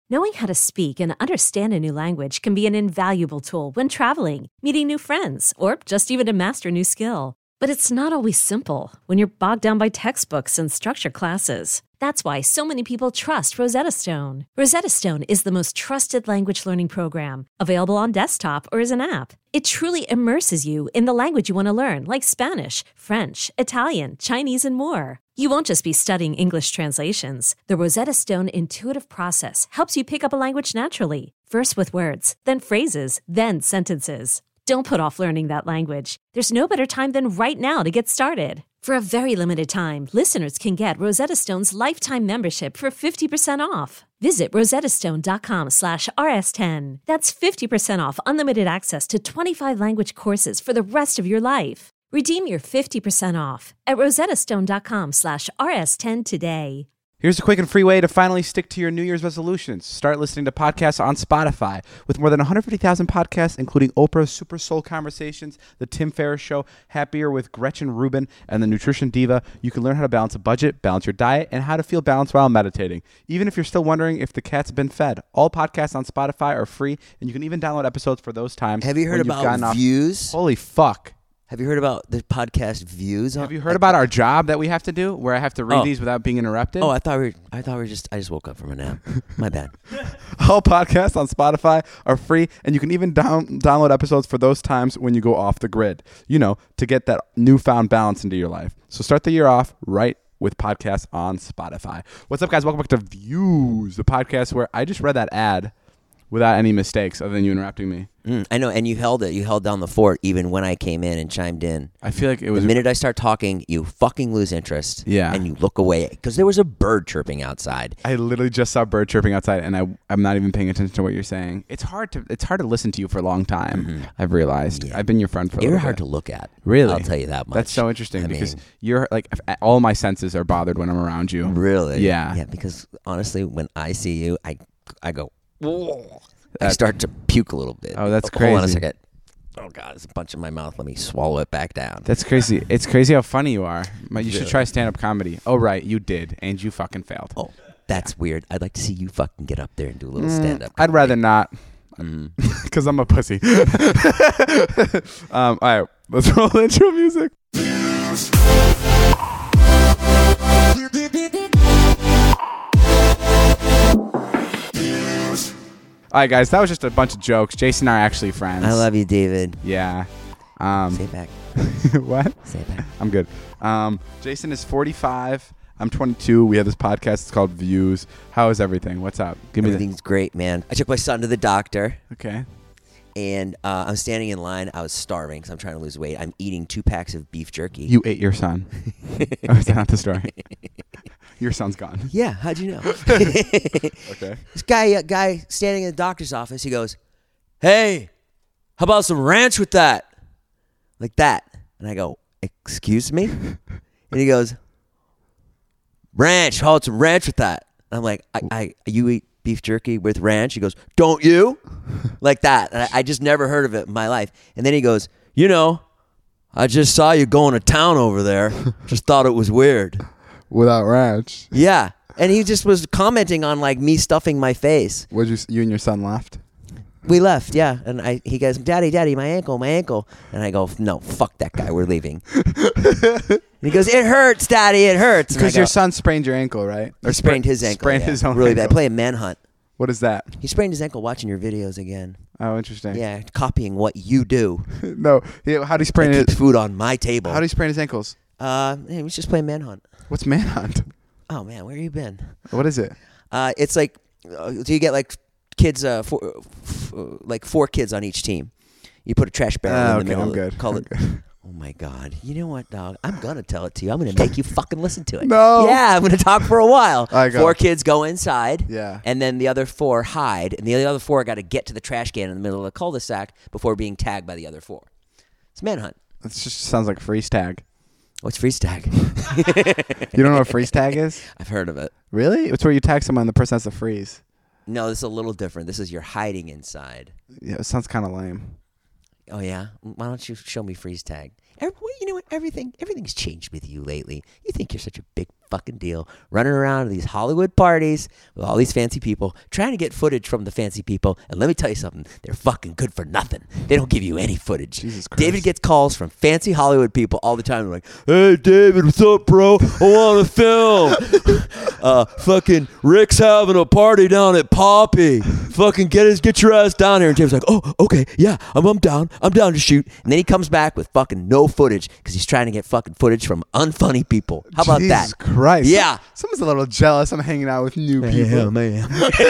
Knowing how to speak and understand a new language can be an invaluable tool when traveling, meeting new friends, or just even to master a new skill. But it's not always simple when you're bogged down by textbooks and structured classes. That's why so many people trust Rosetta Stone. Rosetta Stone is the most trusted language learning program, available on desktop or as an app. It truly immerses you in the language you want to learn, like Spanish, French, Italian, Chinese, and more. You won't just be studying English translations. The Rosetta Stone intuitive process helps you pick up a language naturally, first with words, then phrases, then sentences. Don't put off learning that language. There's no better time than right now to get started. For a very limited time, listeners can get Rosetta Stone's lifetime membership for 50% off. Visit rosettastone.com/rs10. That's 50% off unlimited access to 25 language courses for the rest of your life. Redeem your 50% off at rosettastone.com/rs10 today. Here's a quick and free way to finally stick to your New Year's resolutions. Start listening to podcasts on Spotify. With more than 150,000 podcasts, including Oprah's Super Soul Conversations, The Tim Ferriss Show, Happier with Gretchen Rubin, and The Nutrition Diva, you can learn how to balance a budget, balance your diet, and how to feel balanced while meditating. Even if you're still wondering if the cat's been fed, all podcasts on Spotify are free, and you can even download episodes for those times. Have you heard about Views? Holy fuck. Have you heard about the podcast Views? Have you heard about our job that we have to do, where I have to read these without being interrupted? Oh, I thought we were just. I just woke up from a nap. My bad. All podcasts on Spotify are free, and you can even download episodes for those times when you go off the grid. You know, to get that newfound balance into your life. So start the year off right with podcasts on Spotify. What's up, guys? Welcome back to Views, the podcast where I just read that ad without any mistakes other than you interrupting me. I know, and you held it. You held down the fort even when I came in and chimed in. I feel like it was... The minute I start talking, you fucking lose interest. Yeah. And you look away because there was a bird chirping outside. I literally just saw a bird chirping outside, and I'm not even paying attention to what you're saying. It's hard to listen to you for a long time, I've realized. Yeah. I've been your friend for a little bit. You're hard to look at. Really? I'll tell you that much. That's so interesting because you're like... All my senses are bothered when I'm around you. Really? Yeah. Yeah, because honestly, when I see you, I go... Whoa. I start to puke a little bit. Oh, that's crazy. Hold on a second. Oh, God, there's a bunch in my mouth. Let me swallow it back down. That's crazy. It's crazy how funny you are. You should try stand-up comedy. Oh, right, you did, and you fucking failed. Oh, that's weird. I'd like to see you fucking get up there and do a little stand-up comedy. I'd rather not, because I'm a pussy. All right, let's roll intro music. All right, guys, that was just a bunch of jokes. Jason and I are actually friends. I love you, David. Yeah. Say it back. What? Say it back. I'm good. Jason is 45. I'm 22. We have this podcast. It's called Views. How is everything? What's up? Everything's great, man. I took my son to the doctor. Okay. And I'm standing in line. I was starving because I'm trying to lose weight. I'm eating 2 packs of beef jerky. You ate your son. Oh, is that not the story? Your son's gone. Yeah, how'd you know? Okay. This guy standing in the doctor's office, he goes, "Hey, how about some ranch with that?" Like that. And I go, "Excuse me?" And he goes, "Ranch, how about some ranch with that?" And I'm like, you eat beef jerky with ranch? He goes, "Don't you?" Like that. And I just never heard of it in my life. And then he goes, "I just saw you going to town over there. Just thought it was weird." Without ranch. Yeah. And he just was commenting on like me stuffing my face. You and your son left? We left, yeah. And he goes, Daddy, my ankle. And I go, "No, fuck that guy. We're leaving." And he goes, "It hurts, Daddy. It hurts." Because your son sprained your ankle, right? Or sprained his ankle. Sprained his own really ankle. bad. Playing manhunt. What is that? He sprained his ankle watching your videos again. Oh, interesting. Yeah, copying what you do. No. How do you sprain it? Keeps food on my table. How do you sprain his ankles? He was just playing manhunt. What's manhunt? Oh man, where you been? What is it? It's like, so you get like kids, 4 kids on each team. You put a trash barrel in the middle. I'm good. Call it. Oh my God! You know what, dog? I'm gonna tell it to you. I'm gonna make you fucking listen to it. No. Yeah, I'm gonna talk for a while. 4 kids go inside. Yeah. And then the other 4 hide, and the other 4 got to get to the trash can in the middle of the cul-de-sac before being tagged by the other 4. It's manhunt. It just sounds like freeze tag. What's freeze tag? You don't know what freeze tag is? I've heard of it. Really? It's where you tag someone and the person has to freeze. No, this is a little different. This is you're hiding inside. Yeah, it sounds kind of lame. Oh, yeah? Why don't you show me freeze tag? You know what? Everything's changed with you lately. You think you're such a big fucking deal, running around to these Hollywood parties with all these fancy people, trying to get footage from the fancy people. And let me tell you something, they're fucking good for nothing. They don't give you any footage. Jesus Christ. David gets calls from fancy Hollywood people all the time. They're like, hey, David, what's up, bro? I want to film. Fucking Rick's having a party down at Poppy. Fucking get your ass down here. And David's like, oh, okay, yeah, I'm down to shoot. And then he comes back with fucking no footage because he's trying to get fucking footage from unfunny people. How about that? Jesus Christ. Yeah. Someone's a little jealous. I'm hanging out with new people. Yeah, man.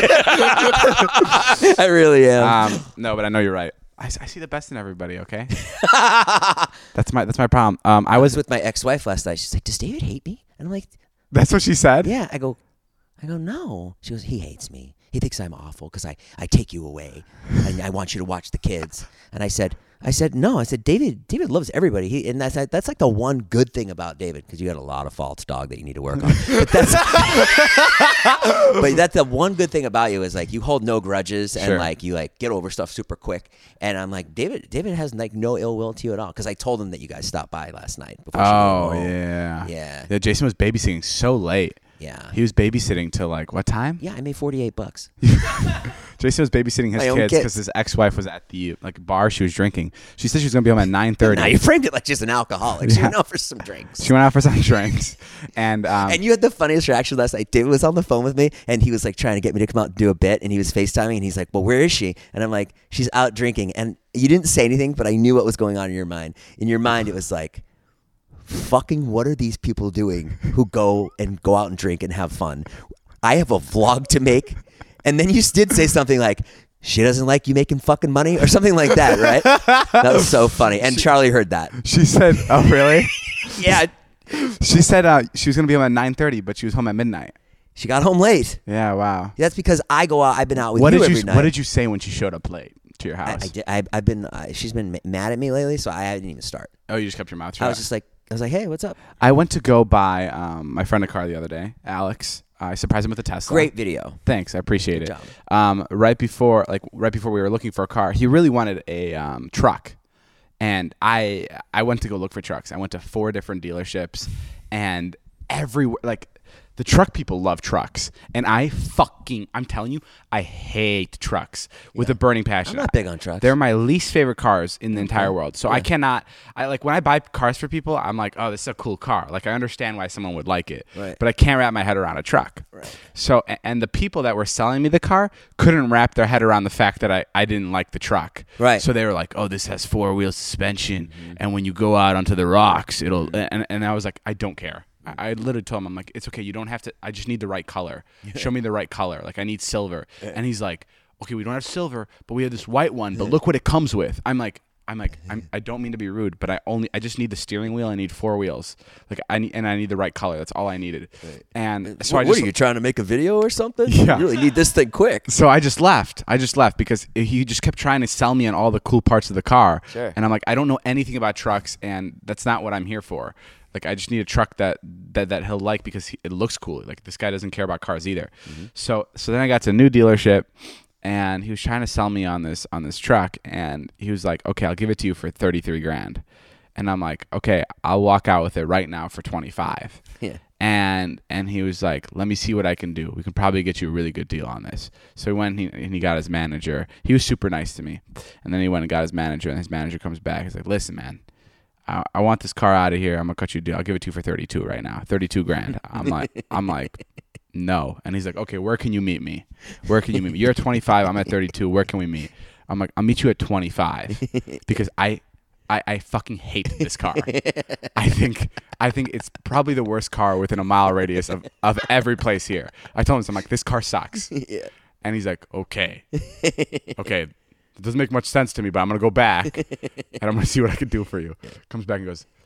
I really am. No, but I know you're right. I see the best in everybody, okay? That's my problem. I was with my ex-wife last night. She's like, does David hate me? And I'm like, that's what she said? yeah. I go, no. She goes, he hates me. He thinks I'm awful because I take you away and I want you to watch the kids. And I said, no. I said, David loves everybody. And that's like the one good thing about David, because you got a lot of faults, dog, that you need to work on. But that's the one good thing about you is like you hold no grudges and like you like get over stuff super quick. And I'm like, David has like no ill will to you at all, because I told him that you guys stopped by last night. Before she went home. Yeah. Jason was babysitting so late. Yeah. He was babysitting till like what time? Yeah, I made $48. Jason was babysitting his kids because his ex-wife was at the bar she was drinking. She said she was going to be home at 9:30. Now you framed it like just an alcoholic. She went out for some drinks. She went out for some drinks. And you had the funniest reaction last night. David was on the phone with me, and he was like trying to get me to come out and do a bit, and he was FaceTiming, and he's like, well, where is she? And I'm like, she's out drinking. And you didn't say anything, but I knew what was going on in your mind. In your mind, it was like, fucking what are these people doing who go out and drink and have fun? I have a vlog to make. And then you did say something like, she doesn't like you making fucking money or something like that, right? That was so funny. And Charlie heard that. She said, oh, really? Yeah. She said she was going to be home at 9:30, but she was home at midnight. She got home late. Yeah, wow. That's because I go out. I've been out with you every night. What did you say when she showed up late to your house? She's been mad at me lately, so I didn't even start. Oh, you just kept your mouth shut? I was like, hey, what's up? I went to go buy my friend a car the other day, Alex. I surprised him with a Tesla. Great video. Thanks, I appreciate Good it. job. Right before we were looking for a car, he really wanted a truck, and I went to go look for trucks. I went to 4 different dealerships, and everywhere, like, the truck people love trucks, and I'm telling you, I hate trucks with a burning passion. I'm not big on trucks. They're my least favorite cars in the entire world. So I when I buy cars for people, I'm like, oh, this is a cool car. Like, I understand why someone would like it, right. But I can't wrap my head around a truck. Right. So, and the people that were selling me the car couldn't wrap their head around the fact that I didn't like the truck. Right. So they were like, oh, this has 4-wheel suspension, and when you go out onto the rocks, it'll, and I was like, I don't care. I literally told him, I'm like, it's okay. You don't have to. I just need the right color. Show me the right color. Like, I need silver. And he's like, okay, we don't have silver, but we have this white one. But look what it comes with. I don't mean to be rude, but I just need the steering wheel. I need 4 wheels. Like, I need the right color. That's all I needed. Right. And so what are you trying to make a video or something? Yeah. You really need this thing quick. So I just left. because he just kept trying to sell me on all the cool parts of the car. Sure. And I'm like, I don't know anything about trucks, and that's not what I'm here for. Like, I just need a truck that he'll like because it looks cool. Like, this guy doesn't care about cars either. Mm-hmm. So then I got to a new dealership, and he was trying to sell me on this truck, and he was like, okay, I'll give it to you for $33,000. And I'm like, okay, I'll walk out with it right now for $25,000. Yeah. And he was like, let me see what I can do. We can probably get you a really good deal on this. So he went and he got his manager. He was super nice to me. And then he went and got his manager, and his manager comes back. He's like, listen, man, I want this car out of here. I'm gonna cut you a deal. I'll give it to you for $32,000 right now. $32,000. I'm like, no. And he's like, okay, where can you meet me? You're at 25. I'm at 32. Where can we meet? I'm like, I'll meet you at 25 because I fucking hate this car. I think it's probably the worst car within a mile radius of every place here. I told him, I'm like, this car sucks. Yeah. And he's like, okay. It doesn't make much sense to me, but I'm going to go back, and I'm going to see what I can do for you. Comes back and goes,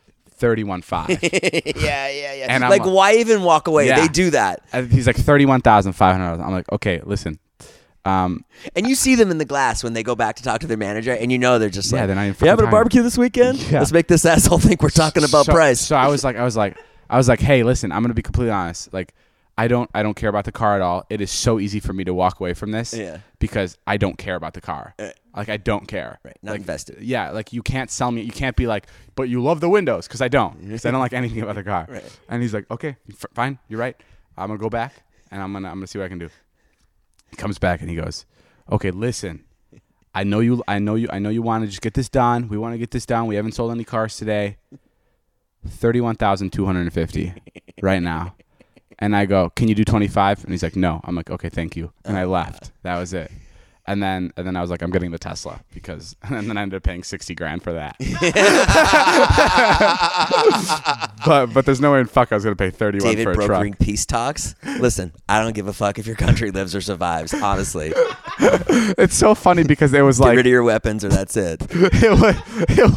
31.5. Yeah. And like, why even walk away? Yeah. They do that. And he's like, 31,500. I'm like, okay, listen. And you see them in the glass when they go back to talk to their manager, and you know they're just like, they're not even you having a tired. barbecue this weekend? Yeah. Let's make this asshole think we're talking about price. So I was like, hey, listen, I'm going to be completely honest. Like, I don't care about the car at all. It is so easy for me to walk away from this because I don't care about the car. Like I don't care. Right. Not invested. Yeah. Like you can't sell me. You can't be like, but you love the windows, because I don't. Because I don't like anything about the car. Right. And he's like, okay, fine. You're right. I'm gonna go back and I'm gonna see what I can do. He comes back and he goes, okay, listen. I know you want to just get this done. We want to get this done. We haven't sold any cars today. 31,250 right now. And I go, can you do 25? And he's like, no. I'm like, okay, thank you. And I left. That was it. And then I was like, I'm getting the Tesla, because, and then I ended up paying $60,000 for that. but there's no way in fuck I was gonna pay 31 David for a truck. brokering peace talks. Listen, I don't give a fuck if your country lives or survives. Honestly, It's so funny because it was get like, rid of your weapons or that's it. it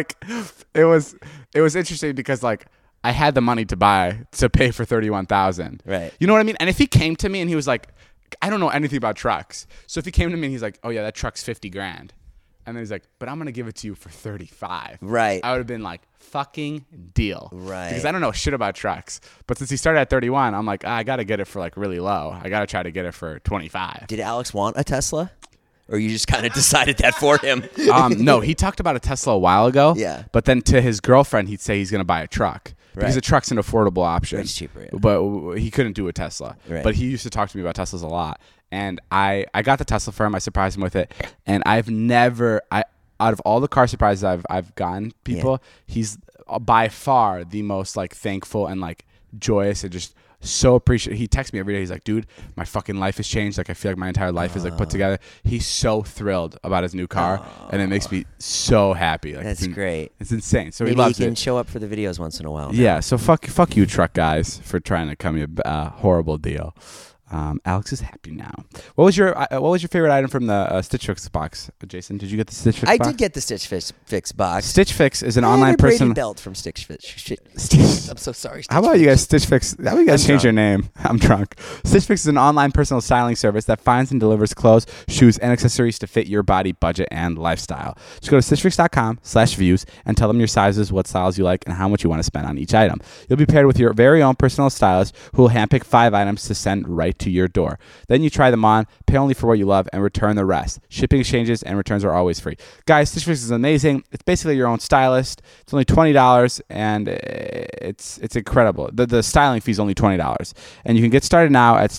was interesting because like I had the money to pay for 31,000. Right. You know what I mean? And if he came to me and he was like, I don't know anything about trucks. So if he came to me and he's like, oh yeah, that truck's $50,000. And then he's like, but I'm going to give it to you for 35. Right. I would have been like, fucking deal. Right. Because I don't know shit about trucks. But since he started at 31, I'm like, I got to get it for like really low. I got to try to get it for 25. Did Alex want a Tesla? Or you just kind of decided that for him? No, he talked about a Tesla a while ago. Yeah. But then to his girlfriend, he'd say he's going to buy a truck. Because Right. a truck's an affordable option. It's cheaper, yeah. But he couldn't do a Tesla. Right. But he used to talk to me about Teslas a lot. And I got the Tesla for him. I surprised him with it. And I've never... out of all the car surprises I've gotten people, he's by far the most like thankful and like joyous and just so appreciative. He texts me every day. He's like, dude, my fucking life has changed. Like I feel like my entire life is like put together. He's so thrilled about his new car, and it makes me so happy. Like That's great. It's insane. So Maybe he loves he can it. show up for the videos once in a while. Yeah. So fuck you, truck guys, for trying to come me a horrible deal. Alex is happy now. What was your favorite item from the Stitch Fix box, Jason? Did you get the Stitch Fix box? I did get the Stitch Fix box. Stitch Fix is an And online a Brady person. belt from Stitch Fix. I'm so sorry. How about you guys Stitch Fix? How about you guys change your name? I'm drunk. Stitch Fix is an online personal styling service that finds and delivers clothes, shoes, and accessories to fit your body, budget, and lifestyle. Just go to stitchfix.com/views and tell them your sizes, what styles you like, and how much you want to spend on each item. You'll be paired with your very own personal stylist who will handpick 5 items to send right to your door. Then you try them on, pay only for what you love, and return the rest. Shipping, exchanges, and returns are always free. Guys, Stitch Fix is amazing. It's basically your own stylist. It's only $20, and it's incredible. The styling fee is only $20. And you can get started now at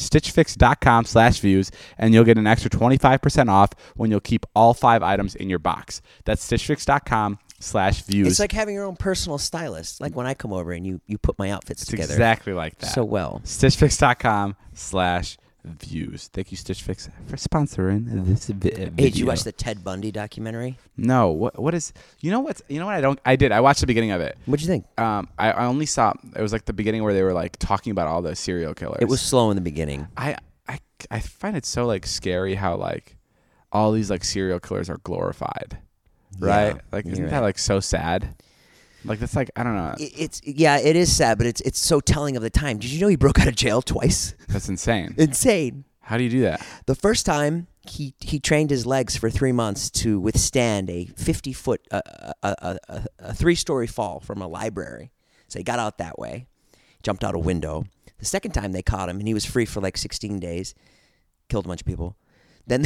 stitchfix.com/views, and you'll get an extra 25% off when you'll keep all 5 items in your box. That's stitchfix.com/views. It's like having your own personal stylist. Like when I come over and you put my outfits together. Exactly like that. So well. stitchfix.com/views. Thank you, Stitch Fix, for sponsoring this video. Hey, did you watch the Ted Bundy documentary? No. What is? You know what? I did. I watched the beginning of it. What'd you think? I only saw. It was like the beginning where they were like talking about all the serial killers. It was slow in the beginning. I find it so like scary how like all these like serial killers are glorified, right? Like isn't that like so sad? Like that's like I don't know. It is sad, but it's so telling of the time. Did you know he broke out of jail twice? That's insane. Insane. How do you do that? The first time he trained his legs for 3 months to withstand a 50-foot, a 3-story fall from a library. So he got out that way, jumped out a window. The second time they caught him, and he was free for like 16 days, killed a bunch of people. Then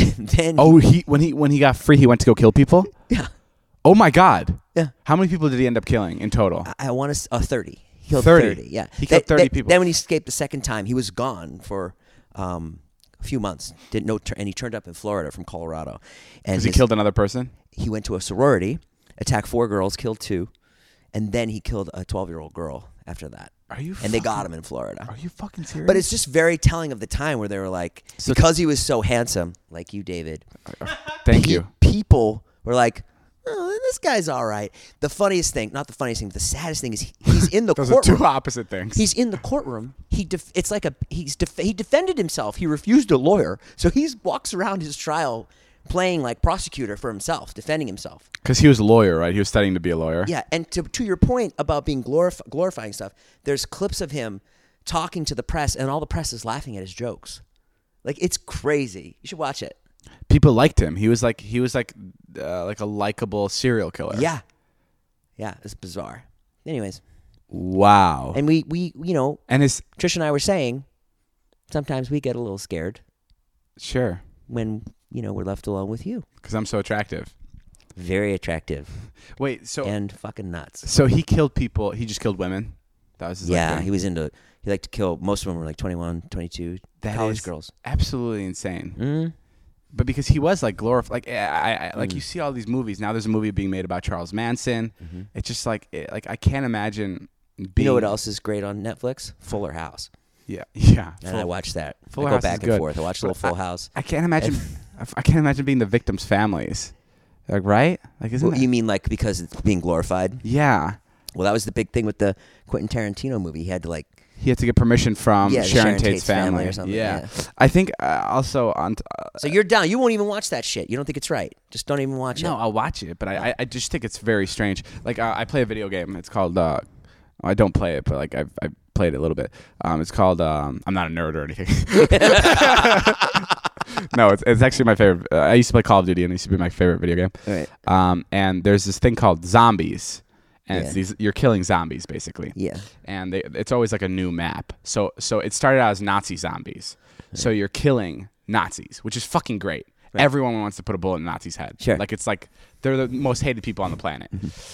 when he got free, he went to go kill people. Yeah. Oh my God. Yeah. How many people did he end up killing in total? I want to 30. He killed 30. Yeah. He killed 30 people. Then when he escaped the second time, he was gone for a few months. Didn't know, and he turned up in Florida from Colorado. And Because he killed another person? He went to a sorority, attacked 4 girls, killed 2, and then he killed a 12-year-old girl after that. And they got him in Florida. Are you fucking serious? But it's just very telling of the time where they were like, because he was so handsome, like you, David. Thank you. People were like, oh, this guy's all right. The funniest thing, not the funniest thing, but the saddest thing is he's in the Those courtroom. are two opposite things. He's in the courtroom. He defended himself. He refused a lawyer, so he walks around his trial playing like prosecutor for himself, defending himself. Because he was a lawyer, right? He was studying to be a lawyer. Yeah, and to your point about being glorifying stuff, there's clips of him talking to the press, and all the press is laughing at his jokes. Like it's crazy. You should watch it. People liked him. He was like a likable serial killer. Yeah, it's bizarre. Anyways, Wow. And we And his Trish and I were saying, sometimes we get a little scared sure, when, we're left alone with you. because I'm so attractive. Very attractive Wait, so and fucking nuts. so he killed people. He just killed women. That was his Yeah, thing? he liked to kill. Most of them were like 21, 22, That college is girls. absolutely insane. Mm. But because he was like glorified, like like you see all these movies now. There's a movie being made about Charles Manson. Mm-hmm. It's just like I can't imagine. Being, You know what else is great on Netflix? Fuller House. Yeah. And I watch that. Fuller I go House is back and good. forth. I watch a little Full House. I can't imagine. I can't imagine being the victims' families. Like right? Like isn't Well, that? you mean like because it's being glorified? Yeah. Well, that was the big thing with the Quentin Tarantino movie. He had to like. He had to get permission from Yeah, Sharon Sharon Tate's Tate's family family or something, Yeah. yeah. I think also on. So you're down. You won't even watch that shit. You don't think it's right. Just don't even watch No, it. I'll watch it, but I just think it's very strange. Like I play a video game. It's called. I don't play it, but like I played it a little bit. It's called. I'm not a nerd or anything. No, it's actually my favorite. I used to play Call of Duty, and it used to be my favorite video game. Right. And there's this thing called zombies, and Yeah. it's these you're killing zombies basically. Yeah. And it's always like a new map. So it started out as Nazi zombies. So you're killing Nazis, which is fucking great. Right. Everyone wants to put a bullet in a Nazi's head. Sure. Like it's like they're the most hated people on the planet.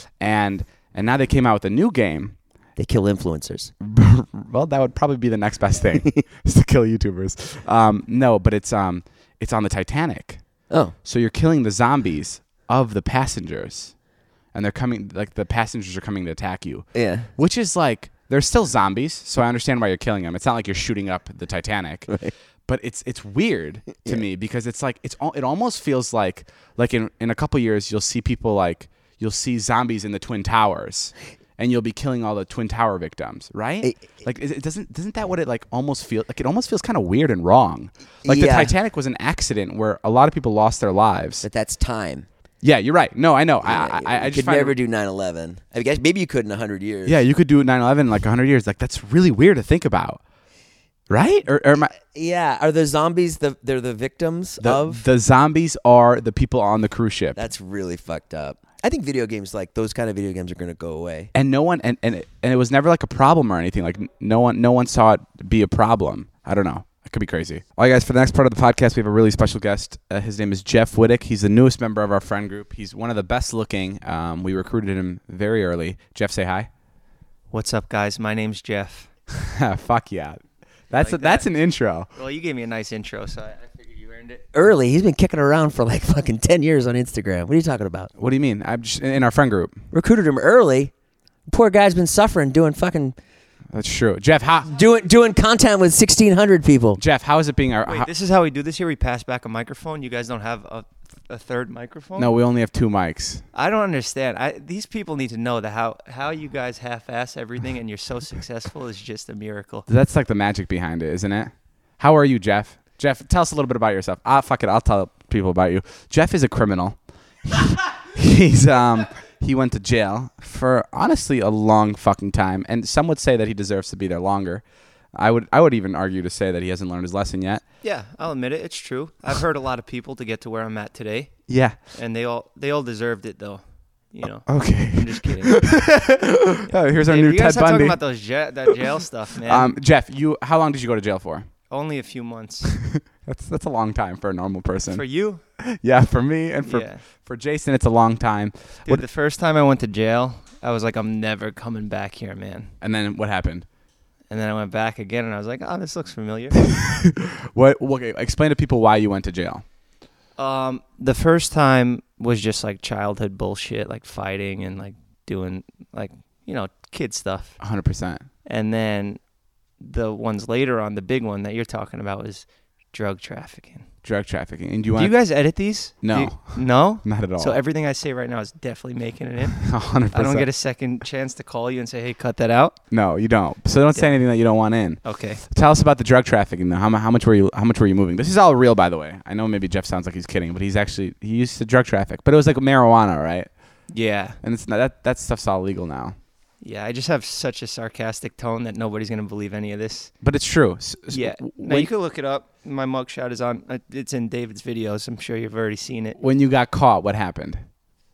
And now they came out with a new game. They kill influencers. Well, that would probably be the next best thing is to kill YouTubers. No, but it's on the Titanic. Oh. So you're killing the zombies of the passengers, and they're coming. Like the passengers are coming to attack you. Yeah. Which is like they're still zombies, so I understand why you're killing them. It's not like you're shooting up the Titanic. Right. But it's weird to me because it's like it almost feels like in a couple years you'll see people like you'll see zombies in the Twin Towers. And you'll be killing all the Twin Tower victims, right? Doesn't that what it like almost feel like? It almost feels kind of weird and wrong. Like the Yeah. Titanic was an accident where a lot of people lost their lives. But that's time. Yeah, you're right. No, I know. I I just could find never it, do 9/11. I guess maybe you could in 100 years. Yeah, you could do 9/11 in like 100 years. Like that's really weird to think about, right? Or am I? Yeah. Are the zombies they're the victims of? The zombies are the people on the cruise ship. That's really fucked up. I think video games like those kind of video games are going to go away. And no one and it was never like a problem or anything. Like no one saw it be a problem. I don't know. It could be crazy. All right, guys, for the next part of the podcast, we have a really special guest. His name is Jeff Wittek. He's the newest member of our friend group. He's one of the best looking. We recruited him very early. Jeff, say hi. What's up, guys? My name's Jeff. Fuck yeah. That's that? an intro. Well, you gave me a nice intro, so I figured you earned it. Early, he's been kicking around for like fucking 10 years on Instagram. What are you talking about? What do you mean? I'm just in our friend group. Recruited him early. Poor guy's been suffering doing fucking That's true. Jeff, how doing content with 1,600 people. Jeff, how is it being our Wait, this is how we do this here? We pass back a microphone? You guys don't have a third microphone? No, we only have 2 mics. I don't understand. These people need to know that how you guys half-ass everything and you're so successful is just a miracle. That's like the magic behind it, isn't it? How are you, Jeff? Jeff, tell us a little bit about yourself. Fuck it, I'll tell people about you. Jeff is a criminal. He went to jail for honestly a long fucking time, and some would say that he deserves to be there longer. I would even argue to say that he hasn't learned his lesson yet. Yeah, I'll admit it. It's true. I've hurt a lot of people to get to where I'm at today, Yeah. and they all deserved it, though. You know. Okay. I'm just kidding. Oh, here's our Hey, new you guys Ted start Bundy. talking about that jail stuff, man. Jeff, how long did you go to jail for? Only a few months. That's a long time for a normal person. For you? Yeah, for me and Yeah. for Jason, it's a long time. Dude, the first time I went to jail, I was like, I'm never coming back here, man. And then what happened? And then I went back again, and I was like, oh, this looks familiar. Okay, explain to people why you went to jail. The first time was just like childhood bullshit, like fighting and like doing like, kid stuff. 100%. And then the ones later on, the big one that you're talking about was drug trafficking. Drug trafficking. And do Do you guys edit these? No. No? Not at all. So everything I say right now is definitely making it in. 100%. I don't get a second chance to call you and say, hey, cut that out? No, you don't. So don't say anything that you don't want in. Okay. Tell us about the drug trafficking though. How much were you moving? This is all real, by the way. I know maybe Jeff sounds like he's kidding, but he used to drug traffic. But it was like marijuana, right? Yeah. And it's not that stuff's all legal now. Yeah, I just have such a sarcastic tone that nobody's going to believe any of this. But it's true. Yeah. No, you can look it up. My mugshot is on. It's in David's videos. I'm sure you've already seen it. When you got caught, what happened?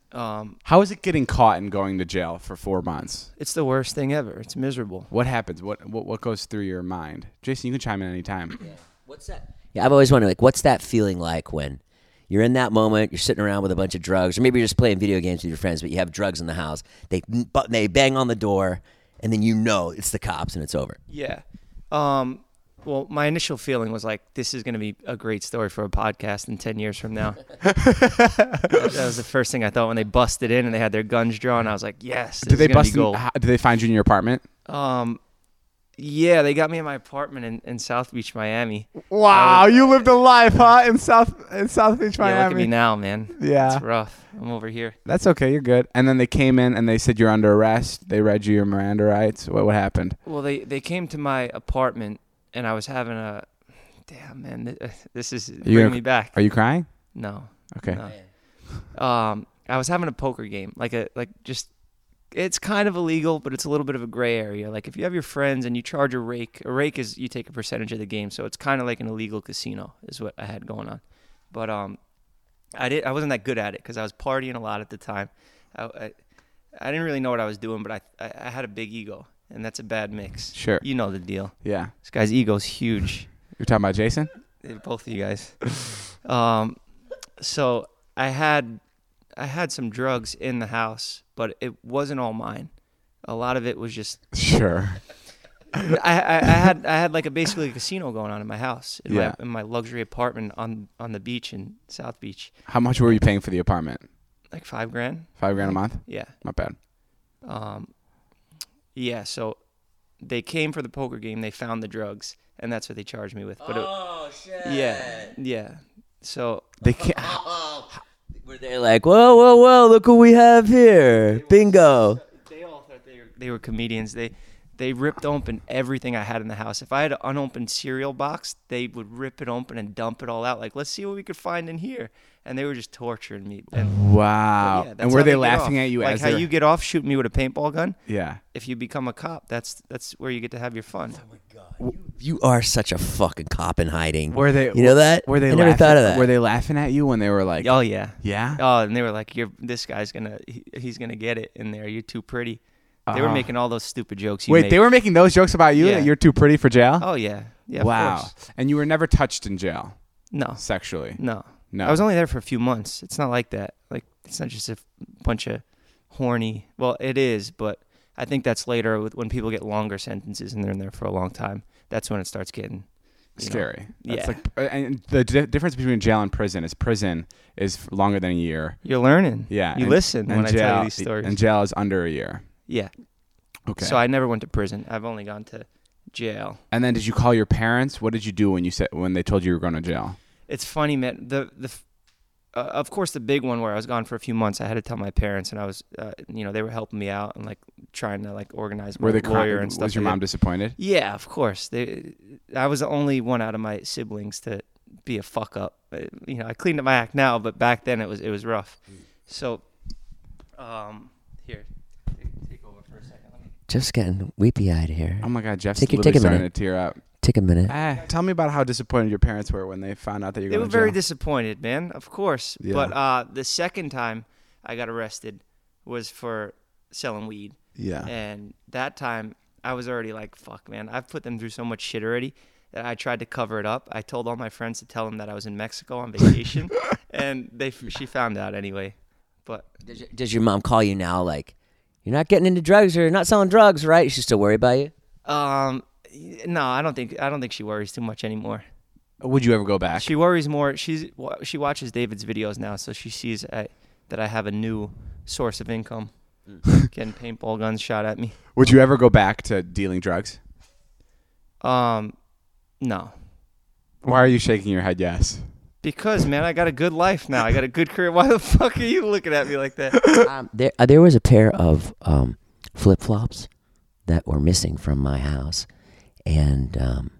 How is it getting caught and going to jail for 4 months? It's the worst thing ever. It's miserable. What happens? What goes through your mind? Jason, you can chime in anytime. Yeah. What's that? Yeah, I've always wondered, like, what's that feeling like when you're in that moment, you're sitting around with a bunch of drugs, or maybe you're just playing video games with your friends, but you have drugs in the house. They bang on the door, and then you know it's the cops and it's over. Yeah. Well, my initial feeling was like, this is going to be a great story for a podcast in 10 years from now. That was the first thing I thought when they busted in and they had their guns drawn. I was like, yes, this is going to be gold. Did they find you in your apartment? Yeah, they got me in my apartment in South Beach, Miami. Wow, you lived a life, huh? In South Beach, Miami. Yeah, look at me now, man. Yeah. It's rough. I'm over here. That's okay. You're good. And then they came in and they said you're under arrest. They read you your Miranda rights. What happened? Well, they came to my apartment and I was having a... Damn, man. This is bringing me back. Are you crying? No. Okay. No. I was having a poker game. It's kind of illegal, but it's a little bit of a gray area. Like if you have your friends and you charge a rake is you take a percentage of the game, so it's kind of like an illegal casino is what I had going on. But I wasn't that good at it because I was partying a lot at the time. I didn't really know what I was doing, but I had a big ego, and that's a bad mix. Sure. You know the deal. Yeah. This guy's ego's huge. You're talking about Jason? Both of you guys. So I had some drugs in the house, but it wasn't all mine. A lot of it was just... Sure. I had like basically a casino going on in my house, in my luxury apartment on the beach in South Beach. How much were you paying for the apartment? Like $5,000. $5,000 a month? Yeah. Not bad. Yeah, so they came for the poker game, they found the drugs, and that's what they charged me with. But shit. Yeah. So... They can't... Were they like, whoa, look what we have here. Bingo. They all thought they were comedians. They ripped open everything I had in the house. If I had an unopened cereal box, they would rip it open and dump it all out. Like, let's see what we could find in here. And they were just torturing me. And, wow. yeah, and were they laughing at you like as how you get off shooting me with a paintball gun? Yeah. If you become a cop, that's where you get to have your fun. Oh, my God. You are such a fucking cop in hiding. Were they? You know that? Were they? I never thought of that. Were they laughing at you when they were like? Oh, yeah. Yeah? Oh, and they were like, this guy's he's going to get it in there. You're too pretty. They were making all those stupid jokes you Wait, make. they were making those jokes about you? Yeah. That you're too pretty for jail? Oh, yeah. Yeah, wow. of course. And you were never touched in jail? No. Sexually? No. No. I was only there for a few months. It's not like that. Like, it's not just a bunch of horny... Well, it is, but I think that's later when people get longer sentences and they're in there for a long time. That's when it starts getting... Scary. That's yeah. And the difference between jail and prison is longer than a year. You're learning. Yeah. You listen when I tell you these stories. And jail is under a year. Yeah. Okay. So I never went to prison. I've only gone to jail. And then did you call your parents? What did you do when they told you were going to jail? It's funny, man. Of course, the big one where I was gone for a few months, I had to tell my parents, and I was, they were helping me out and like trying to like organize my lawyer and stuff. Was your mom disappointed? Yeah, of course. I was the only one out of my siblings to be a fuck up. I cleaned up my act now, but back then it was rough. So, here, take over for a second. Jeff's getting weepy-eyed here. Oh my God, Jeff's take a starting minute. to tear up. Take a minute. Tell me about how disappointed your parents were when they found out that you're going to jail. They were very disappointed, man, of course. Yeah. But the second time I got arrested was for selling weed. Yeah. And that time I was already like, fuck, man. I've put them through so much shit already that I tried to cover it up. I told all my friends to tell them that I was in Mexico on vacation. And she found out anyway. But Does your mom call you now like, you're not getting into drugs or not selling drugs, right? Is she still worried about you? No, I don't think she worries too much anymore. Would you ever go back? She worries more. She watches David's videos now, so she sees that I have a new source of income, getting paintball guns shot at me. Would you ever go back to dealing drugs? No. Why are you shaking your head yes? Because, man, I got a good life now. I got a good career. Why the fuck are you looking at me like that? There was a pair of flip-flops that were missing from my house. And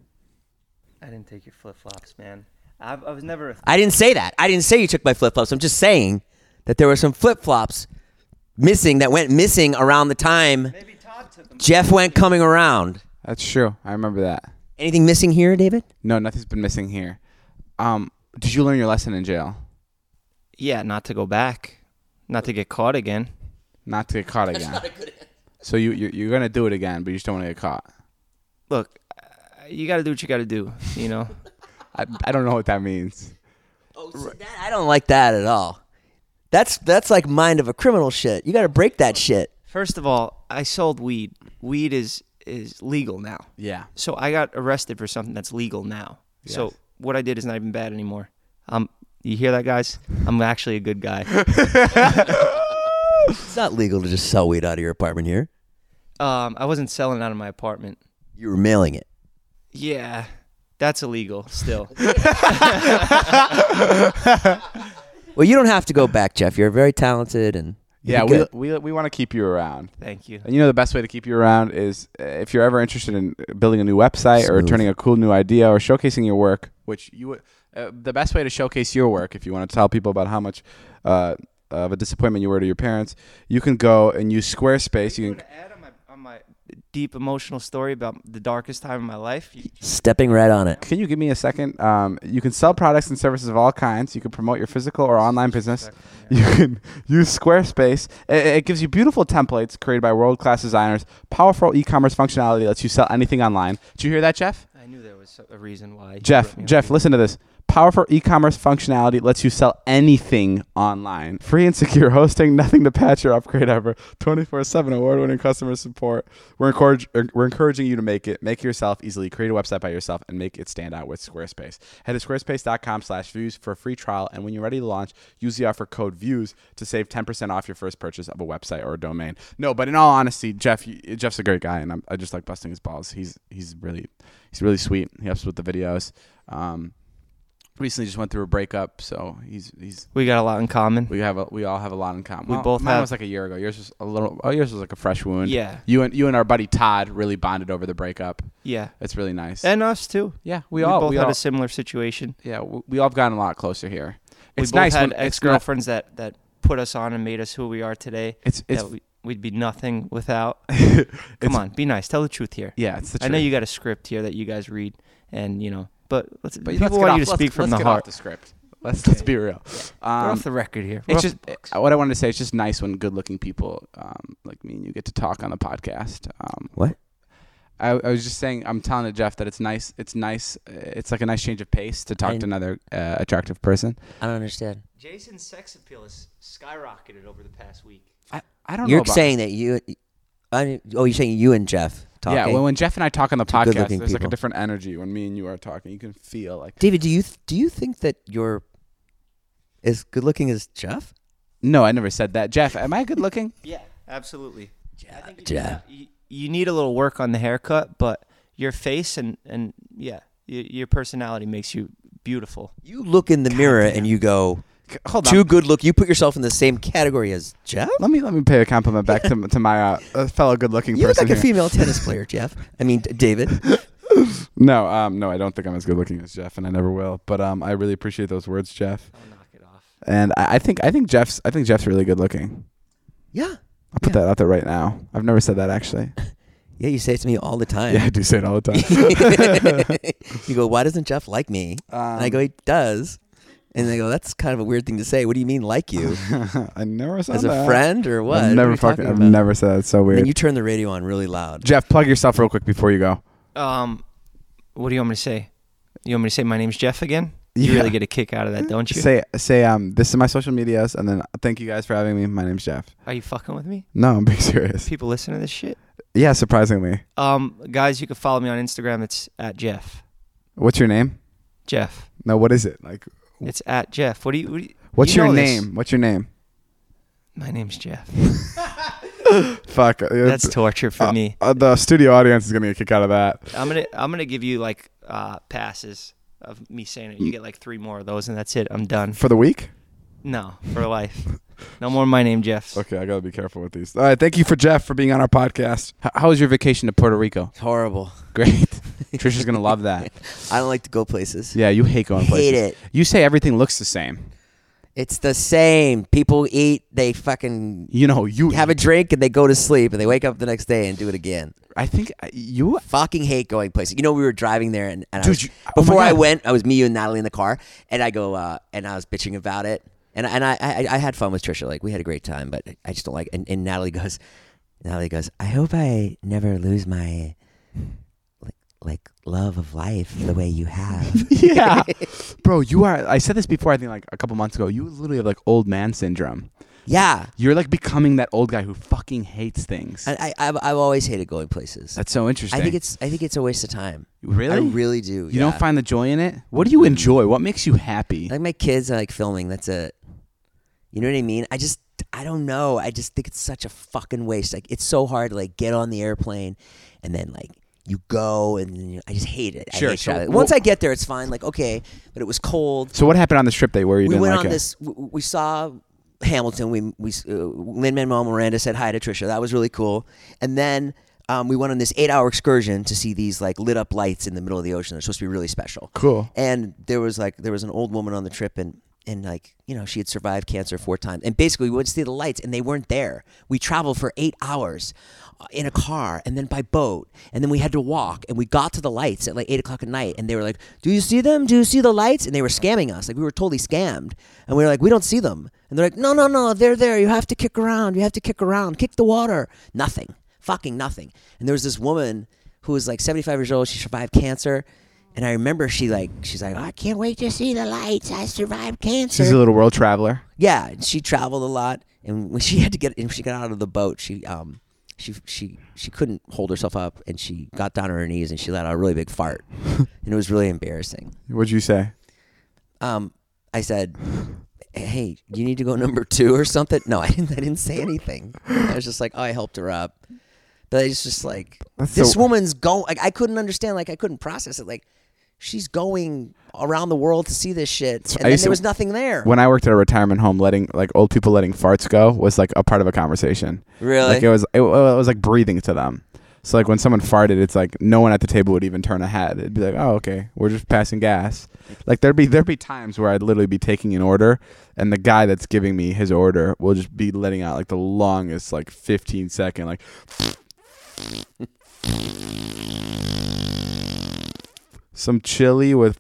I didn't take your flip-flops, man. I was never... I didn't say that. I didn't say you took my flip-flops. I'm just saying that there were some flip-flops missing that went missing around the time Maybe Todd took them. Jeff went coming around. That's true. I remember that. Anything missing here, David? No, nothing's been missing here. Did you learn your lesson in jail? Yeah, not to go back. Not to get caught again. Not to get caught again. So you're gonna do it again, but you just don't want to get caught. Look, you got to do what you got to do. You know. I don't know what that means. Oh, see, I don't like that at all. That's like mind of a criminal shit. You got to break that shit. First of all, I sold weed. Weed is legal now. Yeah. So I got arrested for something that's legal now. Yes. So what I did is not even bad anymore. You hear that, guys? I'm actually a good guy. It's not legal to just sell weed out of your apartment here. I wasn't selling out of my apartment. You were mailing it. Yeah, that's illegal still. Well, you don't have to go back, Jeff. You're very talented and Yeah, you're good. we want to keep you around. Thank you. And you know the best way to keep you around is if you're ever interested in building a new website or Smooth. turning a cool new idea or showcasing your work, which you would. The best way to showcase your work, if you want to tell people about how much of a disappointment you were to your parents, you can go and use Squarespace. You can add on my deep emotional story about the darkest time of my life. Stepping right on it. Can you give me a second? You can sell products and services of all kinds. You can promote your physical or online business. You can use Squarespace. It gives you beautiful templates created by world-class designers. Powerful e-commerce functionality lets you sell anything online. Did you hear that, Jeff? I knew there was a reason why. Jeff, listen to this. Powerful e-commerce functionality lets you sell anything online. Free and secure hosting, nothing to patch or upgrade ever. 24/7 award-winning customer support. We're encouraging you to make it yourself easily. Create a website by yourself and make it stand out with Squarespace. Head to squarespace.com/views for a free trial, and when you're ready to launch, use the offer code VIEWS to save 10% off your first purchase of a website or a domain. No, but in all honesty, Jeff's a great guy, and I just like busting his balls. He's really sweet. He helps with the videos. Recently just went through a breakup, so We got a lot in common. we all have a lot in common. We both mine have- was like a year ago. Yours was like a fresh wound. Yeah. You and our buddy Todd really bonded over the breakup. Yeah. It's really nice. And us too. yeah, We both had a similar situation. we all have gotten a lot closer here. We It's both nice had when ex-girlfriends that put us on and made us who we are today. It's that we'd be nothing without. Come on, be nice. Tell the truth here. yeah, it's the I truth. know you got a script here that you guys read, and but But people want you to speak from the let's heart. Get off the script. Let's be real. We're off the record here. We're It's off just the books. what I wanted to say. It's just nice when good-looking people like me and you get to talk on the podcast. What? I was just saying. I'm telling to Jeff that it's nice. It's nice. It's like a nice change of pace to talk to another attractive person. I don't understand. Jason's sex appeal has skyrocketed over the past week. I don't know. You're about saying that you're saying you and Jeff talking. Yeah, when Jeff and I talk on the Two podcast, good-looking there's like a people. different energy when me and you are talking. You can feel like. David, do you think that you're as good looking as Jeff? No, I never said that. Jeff, am I good looking? Yeah, absolutely. I think Jeff. you need a little work on the haircut, but your face and yeah, your personality makes you beautiful. You look in the mirror and you go, Hold on. too good look. You put yourself in the same category as Jeff? Let me pay a compliment back to my fellow good-looking You look person like a here. female tennis player, Jeff. I mean, David. No, I don't think I'm as good-looking as Jeff, and I never will. But I really appreciate those words, Jeff. I'll knock it off. And I think Jeff's really good-looking. Yeah. I'll put that out there right now. I've never said that actually. Yeah, you say it to me all the time. Yeah, I do say it all the time. You go, why doesn't Jeff like me? And I go, he does. And they go, that's kind of a weird thing to say. What do you mean like you? I never said As that. a friend or what? I've What never are you talking I've about? never said that. It's so And weird. then you turn the radio on really loud. Jeff, plug yourself real quick before you go. What do you want me to say? You want me to say my name's Jeff again? You Yeah. really get a kick out of that, don't you? Say this is my social medias, and then thank you guys for having me. My name's Jeff. Are you fucking with me? No, I'm being serious. People listen to this shit. Yeah, surprisingly. Guys, you can follow me on Instagram. It's @Jeff. What's your name? Jeff. No, what is it? Like, It's @Jeff. What do you what's you your know this. name? What's your name? My name's Jeff. Fuck. That's torture for me. The studio audience is gonna get a kick out of that. I'm gonna give you like passes of me saying it. You get like 3 more of those, and that's it. I'm done. For the week? No, for life. No more my name Jeffs. Okay, I gotta be careful with these. All right, thank you for Jeff for being on our podcast. How was your vacation to Puerto Rico? It's horrible. Great. Trisha's gonna love that. I don't like to go places. Yeah, you hate going Hate places. it. You say everything looks the same. It's the same. People eat, they fucking You know, you have a drink, and they go to sleep, and they wake up the next day and do it again. I think you. Fucking hate going places. You know, we were driving there, and I Dude, was, oh my before I God. went, I was me, you, and Natalie in the car, and I go, and I was bitching about it. And I had fun with Trisha. Like we had a great time, but I just don't like. And Natalie goes, I hope I never lose my like love of life the way you have. Yeah, bro, you are. I said this before. I think like a couple months ago. You literally have like old man syndrome. Yeah, you're like becoming that old guy who fucking hates things. I've always hated going places. That's so interesting. I think it's a waste of time. Really? I really do. You don't find the joy in it? What do you enjoy? What makes you happy? Like my kids, I like filming. That's it. You know what I mean? I don't know. I just think it's such a fucking waste. Like it's so hard to like get on the airplane and then like you go and I just hate it. Sure. I hate traveling. Once I get there, it's fine. Like okay, but it was cold. So what happened on this trip that where you didn't went like on it? this. We saw Hamilton. We Lin-Manuel Miranda said hi to Trisha. That was really cool. And then we went on this 8-hour excursion to see these like lit up lights in the middle of the ocean. They're supposed to be really special. Cool. And there was an old woman on the trip and like, you know, she had survived cancer 4 times. And basically we went to see the lights and they weren't there. We traveled for 8 hours in a car and then by boat. And then we had to walk and we got to the lights at like 8 o'clock at night. And they were like, do you see them? Do you see the lights? And they were scamming us. Like we were totally scammed. And we were like, we don't see them. And they're like, no, they're there. You have to kick around. You have to kick around. Kick the water. Nothing. Fucking nothing. And there was this woman who was like 75 years old. She survived cancer. And I remember she's like, oh, I can't wait to see the lights. I survived cancer. She's a little world traveler. Yeah, and she traveled a lot. And when she got out of the boat, she couldn't hold herself up, and she got down on her knees and she let out a really big fart, and it was really embarrassing. What'd you say? I said, hey, you need to go number 2 or something. No, I didn't say anything. I was just like, oh, I helped her up. But it's just like, this woman's going, like, I couldn't understand, like, I couldn't process it. Like, she's going around the world to see this shit, and then there was nothing there. When I worked at a retirement home, old people letting farts go was like a part of a conversation. Really? Like it was like breathing to them. So like when someone farted, it's like no one at the table would even turn a head. It'd be like, oh, okay, we're just passing gas. Like there'd be times where I'd literally be taking an order, and the guy that's giving me his order will just be letting out like the longest, like 15-second, like. Some chili with.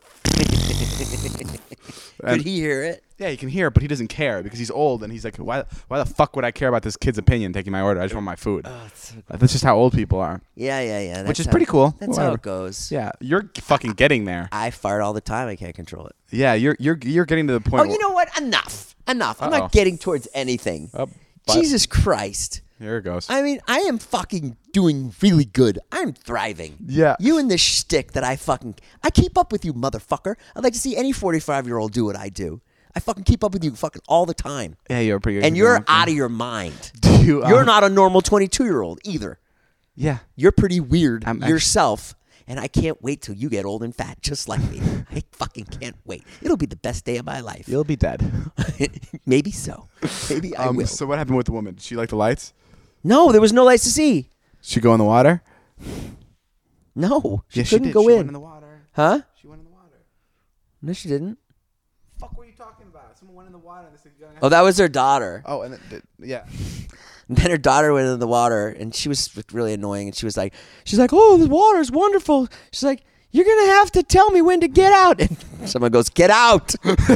Could he hear it? Yeah, he can hear it, but he doesn't care because he's old and he's like, why the fuck would I care about this kid's opinion taking my order? I just want my food. That's just how old people are. Yeah. Which is pretty cool. That's how it goes. Yeah, you're fucking getting there. I fart all the time. I can't control it. Yeah, you're getting to the point. Oh, you know what? Enough. I'm not getting towards anything. Jesus Christ. Here it goes. I mean, I am fucking doing really good. I'm thriving. Yeah. You and this shtick that I keep up with you, motherfucker. I'd like to see any 45-year-old do what I do. I fucking keep up with you fucking all the time. Yeah, you're pretty good. And you're out of your mind. You're not a normal 22-year-old either. Yeah. You're pretty weird yourself. And I can't wait till you get old and fat just like me. I fucking can't wait. It'll be the best day of my life. You'll be dead. Maybe so. Maybe I will. So what happened with the woman? Did she like the lights? No, there was no lights to see. She go in the water? No, she couldn't go she in. Went in the water. Huh? She went in the water. No, she didn't. Fuck, what are you talking about? Someone went in the water. Oh, that was her daughter. Oh, and yeah. And then her daughter went in the water, and she was really annoying. And she's like, "Oh, the water's wonderful." She's like, "You're gonna have to tell me when to get out." And someone goes, "Get out."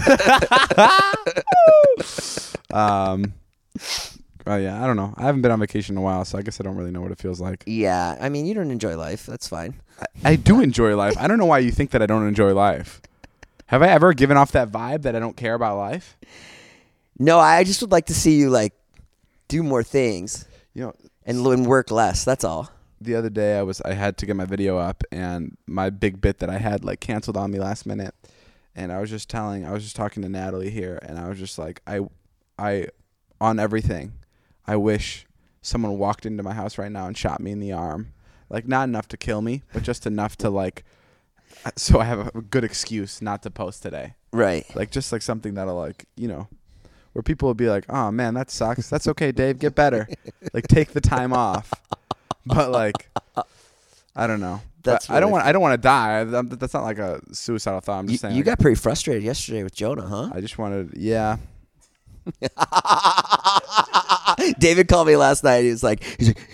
Oh yeah, I don't know. I haven't been on vacation in a while, so I guess I don't really know what it feels like. Yeah, I mean, you don't enjoy life. That's fine. I do enjoy life. I don't know why you think that I don't enjoy life. Have I ever given off that vibe that I don't care about life? No, I just would like to see you like do more things, and work less. That's all. The other day I had to get my video up, and my big bit that I had like canceled on me last minute, and I was just talking to Natalie here, and I was just like, I on everything, I wish someone walked into my house right now and shot me in the arm, like not enough to kill me, but just enough to like, so I have a good excuse not to post today. Right. Like just like something that'll like, where people will be like, oh man, that sucks. That's okay, Dave, get better. Like take the time off. But like, I don't know. I don't want to die. That's not like a suicidal thought. I'm just saying. You got pretty frustrated yesterday with Jonah, huh? I just wanted, yeah. David called me last night. He's like,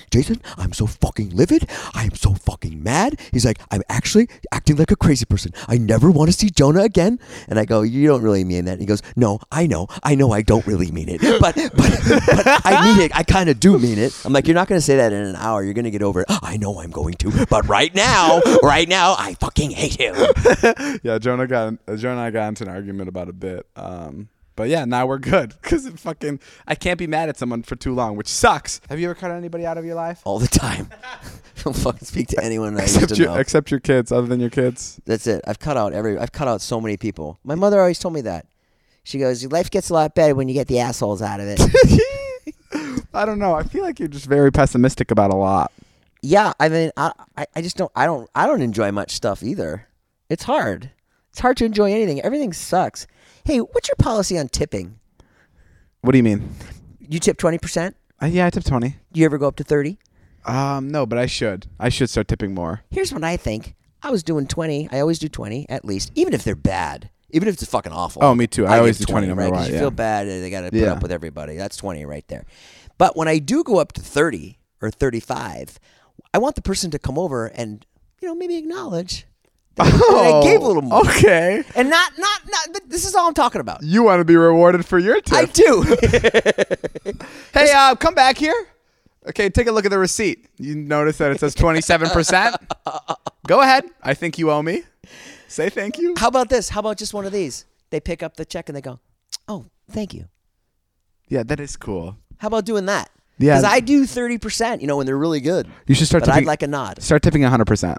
Jason, I'm so fucking livid. I am so fucking mad. He's like, I'm actually acting like a crazy person. I never want to see Jonah again. And I go, you don't really mean that. And he goes, no, I know I don't really mean it. But I mean it. I kind of do mean it. I'm like, you're not going to say that in an hour. You're going to get over it. I know I'm going to. But right now, I fucking hate him. Yeah, Jonah and I got into an argument about a bit. But yeah, now we're good because I can't be mad at someone for too long, which sucks. Have you ever cut anybody out of your life? All the time. Don't fucking speak to anyone I used to know. Except your kids, other than your kids. That's it. I've cut out so many people. My mother always told me that. She goes, your life gets a lot better when you get the assholes out of it. I don't know. I feel like you're just very pessimistic about a lot. Yeah, I mean, I just don't. I don't enjoy much stuff either. It's hard. It's hard to enjoy anything. Everything sucks. Hey, what's your policy on tipping? What do you mean? You tip 20%? Yeah, I tip 20. Do you ever go up to 30? No, but I should. I should start tipping more. Here's what I think. I was doing 20. I always do 20 at least, even if they're bad. Even if it's fucking awful. Oh, me too. I always give do 20 no matter right? what. Because you feel bad. They got to put up with everybody. That's 20 right there. But when I do go up to 30 or 35, I want the person to come over and, maybe acknowledge that I gave a little more. Okay. And not, this is all I'm talking about. You want to be rewarded for your tip. I do. Hey, come back here. Okay, take a look at the receipt. You notice that it says 27%? Go ahead. I think you owe me. Say thank you. How about this? How about just one of these? They pick up the check and they go, oh, thank you. Yeah, that is cool. How about doing that? Yeah. Because I do 30%, when they're really good. You should start but tipping. I'd like a nod. Start tipping 100%.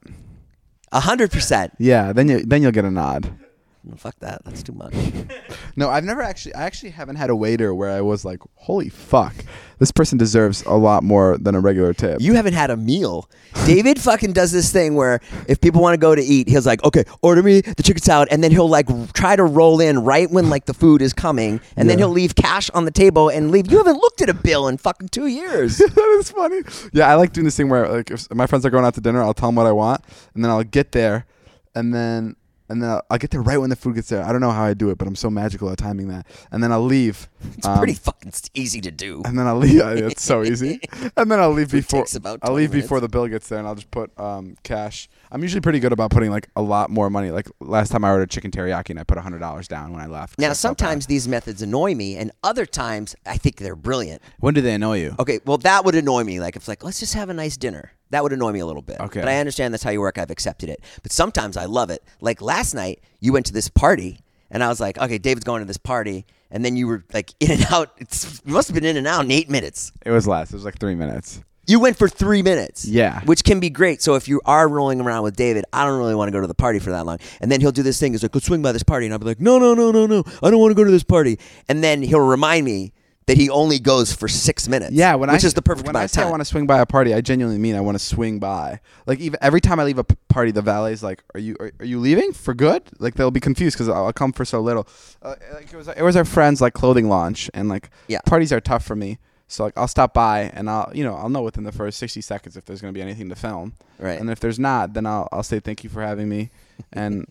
100%. Yeah, then you'll get a nod. No, fuck that. That's too much. No, I actually haven't had a waiter where I was like, holy fuck, this person deserves a lot more than a regular tip. You haven't had a meal. David fucking does this thing where if people want to go to eat, he's like, okay, order me the chicken salad, and then he'll like try to roll in right when like the food is coming, and then he'll leave cash on the table and leave. You haven't looked at a bill in fucking 2 years. That is funny. Yeah, I like doing this thing where like if my friends are going out to dinner, I'll tell them what I want, and then I'll get there, and then I'll get there right when the food gets there. I don't know how I do it, but I'm so magical at timing that. And then I'll leave. It's pretty fucking easy to do. And then I'll leave. It's so easy. And then I'll leave before before the bill gets there, and I'll just put cash. I'm usually pretty good about putting like a lot more money. Like last time I ordered chicken teriyaki, and I put $100 down when I left. Now sometimes these methods annoy me, and other times I think they're brilliant. When do they annoy you? Okay, well that would annoy me. Like if it's like, let's just have a nice dinner. That would annoy me a little bit. Okay. But I understand that's how you work. I've accepted it. But sometimes I love it. Like last night, you went to this party, and I was like, okay, David's going to this party. And then you were like in and out. You must have been in and out in 8 minutes. It was less. It was like 3 minutes. You went for 3 minutes. Yeah. Which can be great. So if you are rolling around with David, I don't really want to go to the party for that long. And then he'll do this thing. He's like, go swing by this party. And I'll be like, no. I don't want to go to this party. And then he'll remind me that he only goes for 6 minutes. Yeah, which is the perfect amount of time. When I say I want to swing by a party, I genuinely mean I want to swing by. Like even every time I leave a party, the valet's like, "Are you leaving for good?" Like they'll be confused because I'll come for so little. Like it was our friend's like clothing launch, and like parties are tough for me. So like I'll stop by and I'll know within the first 60 seconds if there's gonna be anything to film. Right. And if there's not, then I'll say thank you for having me. And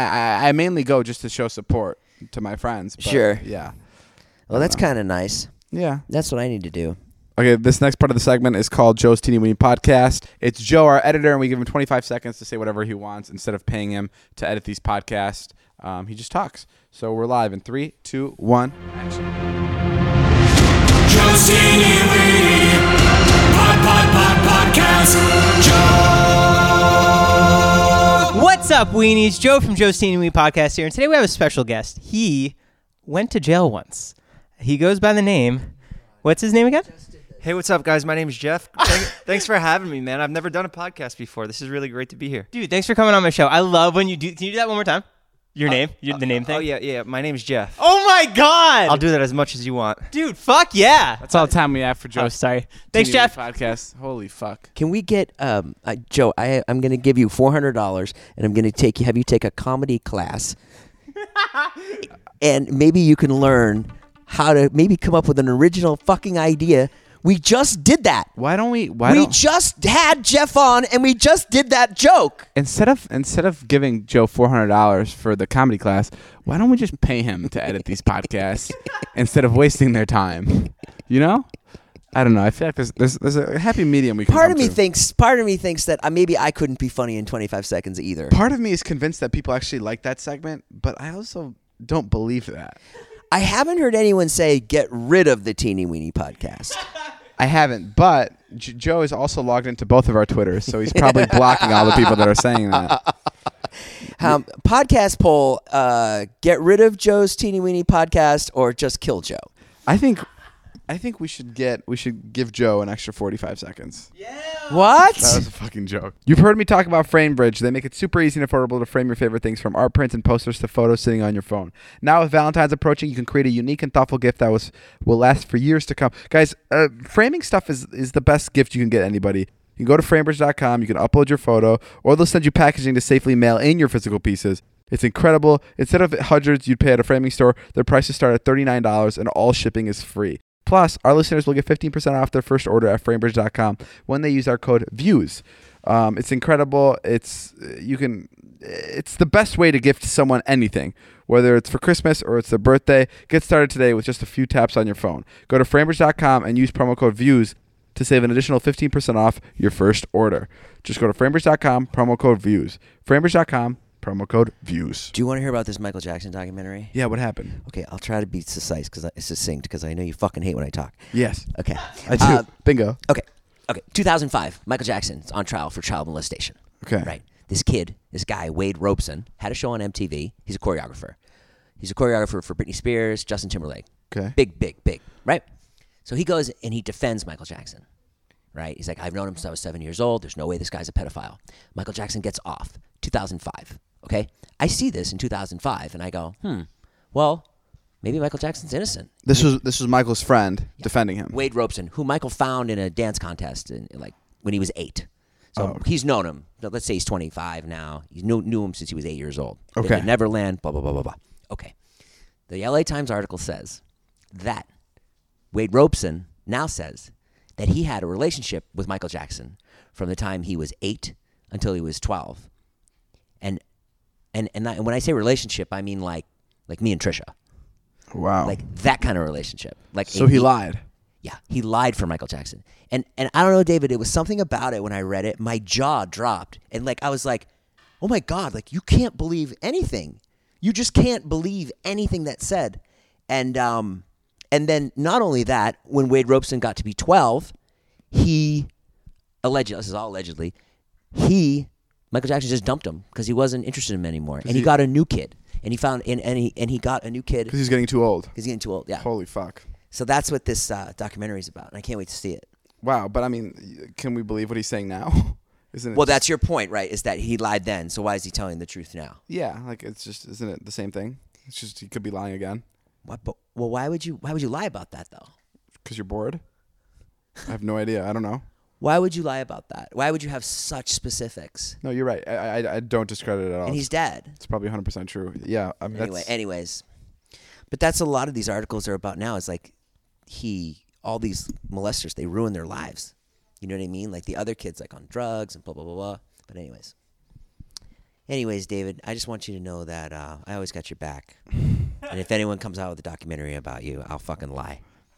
I mainly go just to show support to my friends. But sure. Yeah. Well, that's kind of nice. Yeah. That's what I need to do. Okay, this next part of the segment is called Joe's Teeny Weeny Podcast. It's Joe, our editor, and we give him 25 seconds to say whatever he wants instead of paying him to edit these podcasts. He just talks. So we're live in 3, 2, 1, action. Joe's Teeny Weeny Podcast. Joe! What's up, weenies? Joe from Joe's Teeny Weeny Podcast here, and today we have a special guest. He went to jail once. He goes by the name. What's his name again? Hey, what's up, guys? My name's Jeff. Thanks for having me, man. I've never done a podcast before. This is really great to be here. Dude, thanks for coming on my show. I love when you do. Can you do that one more time? Your name? The name thing? Oh, yeah. My name's Jeff. Oh, my God. I'll do that as much as you want. Dude, fuck yeah. That's all the time we have for Joe's sorry. Thanks, Teeny Weeny Jeff. Podcast. Holy fuck. Can we get Joe? I'm going to give you $400, and I'm going to have you take a comedy class, and maybe you can learn how to maybe come up with an original fucking idea. We just did that. Why don't we? We just had Jeff on, and we just did that joke. Instead of giving Joe $400 for the comedy class, why don't we just pay him to edit these podcasts instead of wasting their time? You know? I don't know. I feel like there's a happy medium we can Part come of me to. thinks that maybe I couldn't be funny in 25 seconds either. Part of me is convinced that people actually like that segment, but I also don't believe that. I haven't heard anyone say get rid of the Teeny Weeny podcast. I haven't, but Joe is also logged into both of our Twitters, so he's probably blocking all the people that are saying that. Podcast poll: get rid of Joe's Teeny Weeny podcast or just kill Joe? I think we should give Joe an extra 45 seconds. What? That was a fucking joke. You've heard me talk about FrameBridge. They make it super easy and affordable to frame your favorite things, from art prints and posters to photos sitting on your phone. Now with Valentine's approaching, you can create a unique and thoughtful gift that will last for years to come. Guys, framing stuff is the best gift you can get anybody. You can go to framebridge.com, you can upload your photo, or they'll send you packaging to safely mail in your physical pieces. It's incredible. Instead of hundreds you'd pay at a framing store, their prices start at $39 and all shipping is free. Plus, our listeners will get 15% off their first order at framebridge.com when they use our code VIEWS. It's incredible. It's the best way to gift someone anything, whether it's for Christmas or it's their birthday. Get started today with just a few taps on your phone. Go to framebridge.com and use promo code VIEWS to save an additional 15% off your first order. Just go to framebridge.com, promo code VIEWS. Framebridge.com, promo code VIEWS. Do you want to hear about this Michael Jackson documentary? Yeah, what happened? Okay, I'll try to be succinct because I know you fucking hate when I talk. Yes, Okay. I do. Bingo. Okay. 2005, Michael Jackson's on trial for child molestation. Okay. Right. This guy, Wade Robeson, had a show on MTV. He's a choreographer. He's a choreographer for Britney Spears, Justin Timberlake. Okay. Big, right? So he goes and he defends Michael Jackson, right? He's like, I've known him since I was 7 years old. There's no way this guy's a pedophile. Michael Jackson gets off. 2005, okay? I see this in 2005, and I go, well, maybe Michael Jackson's innocent. This was Michael's friend defending him. Wade Robeson, who Michael found in a dance contest when he was 8. So he's known him. Let's say he's 25 now. He knew him since he was 8 years old. Okay. Been to Neverland, blah, blah, blah, blah, blah. Okay. The LA Times article says that Wade Robeson now says that he had a relationship with Michael Jackson from the time he was 8 until he was 12. And when I say relationship, I mean like me and Trisha. Wow. Like that kind of relationship. So he lied. Yeah, he lied for Michael Jackson. And I don't know, David, it was something about it when I read it. My jaw dropped. And I was like, oh my God, you can't believe anything. You just can't believe anything that's said. And then not only that, when Wade Robeson got to be 12, he allegedly, this is all allegedly, Michael Jackson just dumped him because he wasn't interested in him anymore. And he got a new kid. And he found and he got a new kid. Because he's getting too old. He's getting too old, yeah. Holy fuck. So that's what this documentary is about, and I can't wait to see it. Wow, but I mean, can we believe what he's saying now? Isn't it? Well, that's your point, right? Is that he lied then, so why is he telling the truth now? Yeah, it's just, isn't it the same thing? It's just he could be lying again. What? But why would you lie about that though? Because you're bored. I have no idea. I don't know. Why would you lie about that? Why would you have such specifics? No, you're right. I don't discredit it at all. And he's dead. It's probably 100% true. Yeah. I mean, Anyways, but that's a lot of these articles are about now. It's like all these molesters, they ruin their lives. You know what I mean? Like the other kids, on drugs and blah blah blah blah. But anyways, David, I just want you to know that I always got your back. And if anyone comes out with a documentary about you, I'll fucking lie.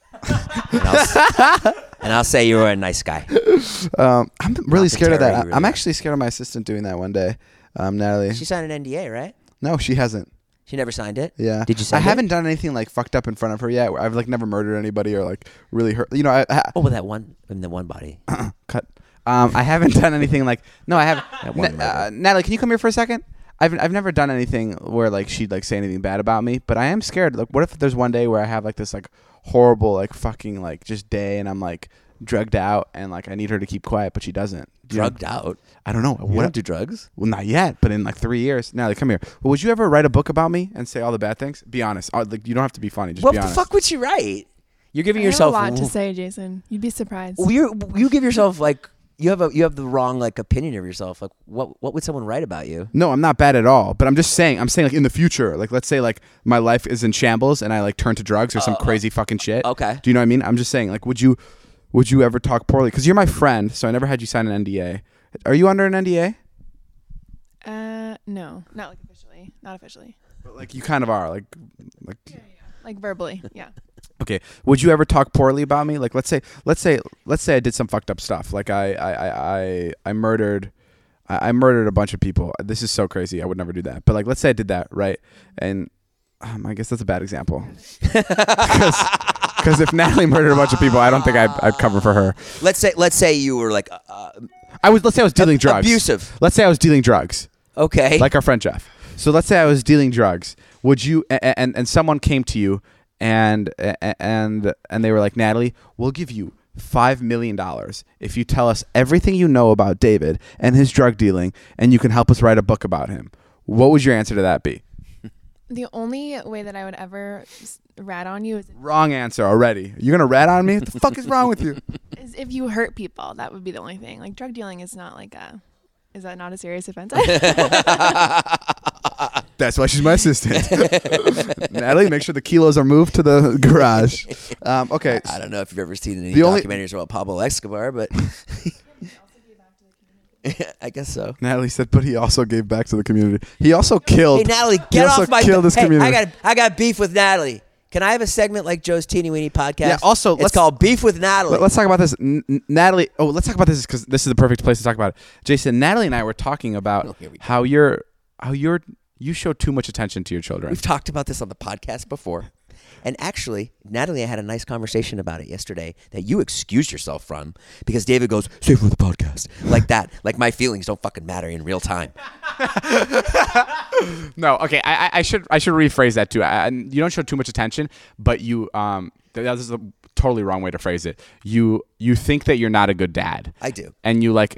and I'll say you were a nice guy. I'm really scared of that. Really I'm actually scared of my assistant doing that one day, Natalie. She signed an NDA, right? No, she hasn't. She never signed it? Yeah. Did you sign it? I haven't done anything fucked up in front of her yet. I've never murdered anybody or really hurt. You know, with that one in the one body. Cut. I haven't done anything no, I haven't. That one murder. Natalie, can you come here for a second? I've never done anything where she'd say anything bad about me, but I am scared. What if there's one day where I have this horrible fucking just day and I'm drugged out and I need her to keep quiet, but she doesn't. Drugged out? I don't know. You don't do drugs? Well, not yet, but in 3 years. Natalie, come here. Well, would you ever write a book about me and say all the bad things? Be honest. You don't have to be funny. Just what be the honest. fuck would you write? You're giving I yourself have a lot to say, Jason. You'd be surprised. Well, you give yourself you have the wrong opinion of yourself. What would someone write about you? No, I'm not bad at all. But I'm saying in the future, let's say my life is in shambles and I turn to drugs or some crazy fucking shit. Okay. Do you know what I mean? I'm just saying would you ever talk poorly? Because you're my friend, so I never had you sign an NDA. Are you under an NDA? No, not officially. Not officially. But you kind of are. Yeah. Verbally, yeah. Okay. Would you ever talk poorly about me? Like, let's say I did some fucked up stuff. Like I murdered a bunch of people. This is so crazy. I would never do that. But like, let's say I did that, right? And I guess that's a bad example. Because if Natalie murdered a bunch of people, I don't think I'd cover for her. Let's say you were like Let's say I was dealing drugs. Abusive. Let's say I was dealing drugs. Okay. Like our friend Jeff. So let's say I was dealing drugs. Would you and someone came to you and they were like, Natalie, we'll give you $5 million if you tell us everything you know about David and his drug dealing, and you can help us write a book about him. What would your answer to that be? The only way that I would ever rat on you Wrong answer already. You're gonna rat on me? What the fuck is wrong with you? is if you hurt people. That would be the only thing. Like drug dealing is not like a. Is that not a serious offense? That's why she's my assistant. Natalie, make sure the kilos are moved to the garage. Okay. I don't know if you've ever seen any The only- documentaries about Pablo Escobar, but I guess so. Natalie said, but he also gave back to the community. He also killed. Hey Natalie, he get also off my killed his Hey, community. I got beef with Natalie. Can I have a segment like Joe's Teeny Weeny podcast? Yeah, also, it's let's- called Beef with Natalie. Let's talk about this. Natalie. Oh, let's talk about this because this is the perfect place to talk about it. Jason, Natalie and I were talking about here we go. how you show too much attention to your children. We've talked about this on the podcast before. And actually, Natalie, I had a nice conversation about it yesterday that you excused yourself from because David goes, save for the podcast. Like that. Like my feelings don't fucking matter in real time. No, okay. I should rephrase that too. You don't show too much attention, but you that is a totally wrong way to phrase it. You think that you're not a good dad. I do. And you're like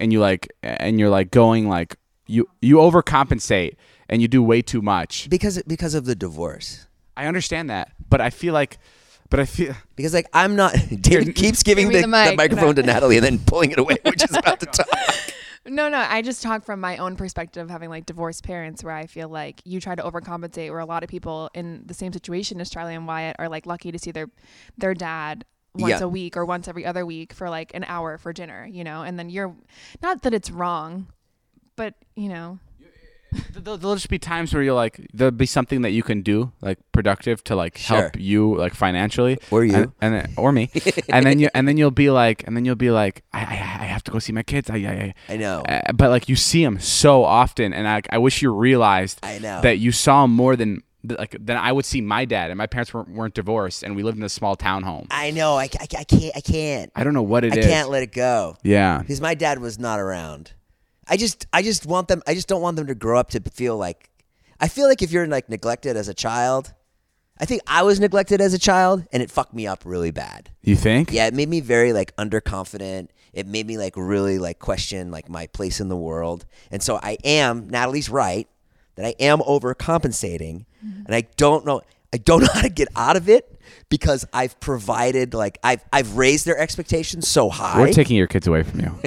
going like you overcompensate and you do way too much. Because of the divorce. I understand that, but I feel Because like I'm not David keeps giving Give me the the mic. microphone to Natalie and then pulling it away, which is about to talk. No, I just talk from my own perspective of having like divorced parents where I feel like you try to overcompensate where a lot of people in the same situation as Charlie and Wyatt are like lucky to see their dad once a week or once every other week for like an hour for dinner, you know, and then you're not that it's wrong, but you know. There'll just be times where there'll be something that you can do like productive to like Sure. help you like financially Or you. or me and then you'll be like I have to go see my kids I know. But like you see them so often and I wish you realized I know. that you saw them more than I would see my dad, and my parents weren't divorced, and we lived in a small townhome. I know. I can't. I don't know what it is. I can't let it go. Yeah. Because my dad was not around. I just want them. I just don't want them to grow up to feel like. I feel like if you're like neglected as a child, I think I was neglected as a child, and it fucked me up really bad. You think? Yeah, it made me very like underconfident. It made me like really like question like my place in the world, and so I am. Natalie's right that I am overcompensating, and I don't know how to get out of it because I've provided like I've raised their expectations so high. We're taking your kids away from you.